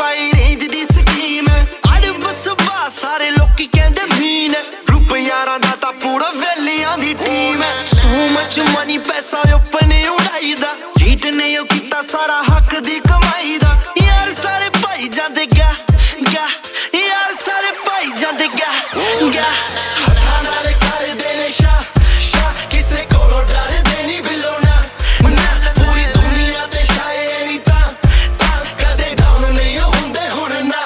ਪਾਈ range ਦੀ scheme ਅੜ ਬਸ ਬਾ ਸਾਰੇ ਲੋਕੀ ਕਹਿੰਦੇ ਮੀਨ ਗਰੁੱਪ ਯਾਰਾਂ ਦਾ ਤਾਂ ਪੂਰਾ ਵੇਲੀਆਂ ਦੀ ਟੀਮ ਸੋ ਮਚ ਮਨੀ ਪੈਸਾ ਆਪਣੇ ਉਡਾਈਦਾ ਜੀਟ ਨੇ ਉਹ ਕੀਤਾ ਸਾਰਾ ਹੱਕ ਦੀ ਕਮਾਈ ਦਾ ਯਾਰ ਸਾਰੇ ਭਾਈ ਜਾਂਦੇ ਗਾ ਗਾ ਯਾਰ ਸਾਰੇ ਭਾਈ ਜਾਂਦੇ ਗਾ ਗਾ ਹੱਥਾਂ ਨਾਲ ਕਰਦੇ ਨੇ ਸ਼ਾ ਸ਼ਾ ਕਿਸੇ ਕੋਲੋਂ ਡਰਦੇ ਨਹੀਂ ਬਿੱਲੋ ਨਾ ਪੂਰੀ ਦੁਨੀਆ ਤੇ ਸ਼ਾਇਰ ਨਹੀਂ ਤਾਂ ਕਦੇ ਡਾਊਨ ਨਹੀਂ ਹੁੰਦੇ ਹੁਣ ਨਾ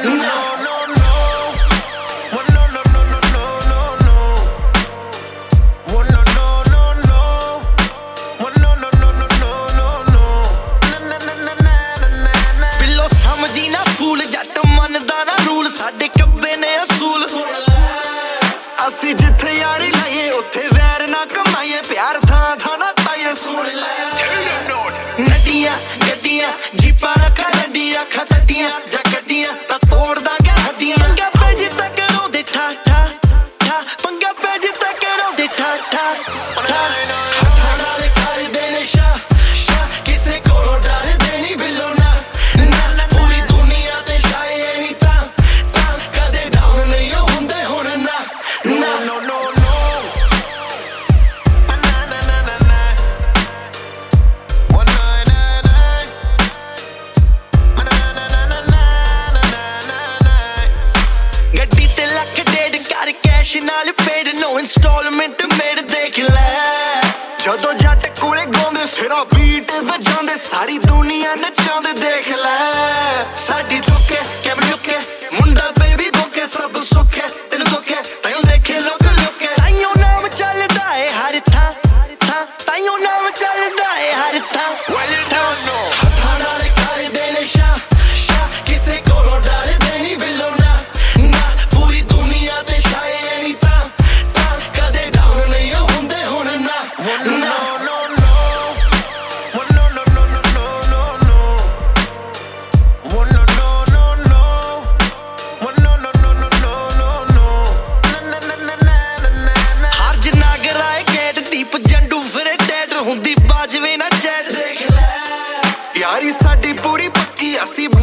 ਬਿੱਲੋ ਸਮਝੀ ਨਾ ਫੂਲ ਜੱਟ ਮੰਨਦਾ ਨਾ ਰੂਲ ਸਾਡੇ ਕੱਬੇ ਨੇ ਅਸੂਲ ਅਸੀਂ ਜਿੱਥੇ ਯਾਰੀ ਲਾਈਏ ਉੱਥੇ ਵੈਰ ਨਾ ਕਮਾਈਏ ਪਿਆਰ ਥਾਂ ਥਾਂ ਨਾ ਪਾਈਏ ਸੁਣ ਲੈ ਨੱਡੀਆਂ ਗੱਡੀਆਂ ਜੀਪਾਂ ਰੱਖਾਂ ਲੱਡੀਆਂ ਖੱਟੀਆਂ ਜਾਂ ਗੱਡੀਆਂ ਤਾਂ ਤੋੜ ਦਾਂਗੇ ਹੱਡੀਆਂ ਪੰਗਾ ਪੈ ਜੇ ਤਾਂ ਕਰੋ ਦੇ ਠਾ ਠਾ ਠਾ ਪੰਗਾ ਪੈ ਜੇ ਤਾਂ ਕਰੋ ਦੇ ਠਾ ਠਾ ਠਾ ਹੱਥਾਂ ਨਾਲ ਕਰਦੇ ਨੇ ਸ਼ਾ ਸ਼ਾ ਕਿਸੇ ਕੋਲੋਂ ਡਰਦੇ ਨਹੀਂ ਬਿੱਲੋ ਨਾ ਪੂਰੀ ਦੁਨੀਆ ਤੇ ਸ਼ਾਇਰ ਨਹੀਂ ਤਾਂ ਕਦੇ ਡਾਊਨ ਨਹੀਂ ਹੁੰਦੇ ਹੁਣ ਨਾ no no no ਗੱਡੀ ਤੇ ਲੱਖ ਡੇਢ ਕਰ ਕੈਸ਼ ਨਾਲ ਪੇਡ ਨੋ ਇੰਸਟਾਲਮੈਂਟ ਮੇਡ ਦੇਖ ਲੈ ਜਦੋਂ ਜੱਟ ਕੋਲੇ ਗਾਉਂਦੇ ਸਿਰਾ ਬੀਟ ਵਜਾਉਂਦੇ ਸਾਰੀ ਦੁਨੀਆ ਨੱਚਾਉਂਦੇ ਦੇਖ ਲੈ ਸਾਡੀ ਠੋਕੇ ਕੈਮਰੇ ਲੁਕੇ ਮੁੰਡਾ ਬੇਬੀ ਧੋਕੇ ਸਭ ਸੁੱਖੇ ਤੈਨੂੰ ਧੋਕੇ ਤਾਈਓ ਦੇਖੇ ਲੋਕ ਲੋਕੇ ਤਾਈਓ ਨਾਮ ਚੱਲਦਾ ਏ ਹਰ ਥਾਂ ਥਾਂ ਤਾਈਓ ਨਾਮ ਚੱਲਦਾ ਏ ਹਰ ਥਾਂ ਹੱਥਾਂ ਨਾਲ ਕਰਦੇ ਨੇ ਸ਼ਾ ਸ਼ਾ ਕਿਸੇ ਕੋਲੋਂ ਡਰਦੇ ਨਹੀਂ ਬਿੱਲੋ ਨਾ ਪੂਰੀ ਦੁਨੀਆ ਤੇ ਸ਼ਾਇਰ ਨਹੀਂ ਤਾਂ ਕਦੇ ਡਾਊਨ ਨਹੀਂ ਹੁੰਦੇ ਹੁਣ ਨਾ ਹਰ ਜਨਾਗਰਾਏ ਗੇਟ ਦੀਪ ਜੰਡੂ ਫਿਰੇ ਟੈਟਰ ਹੁੰਦੀ ਬਾਜਵੇ ਨਾ ਚੈਟ ਦੇਖ ਲੈ ਯਾਰੀ ਸਾਡੀ ਪੂਰੀ ਪੱਕੀ ਅਸੀਂ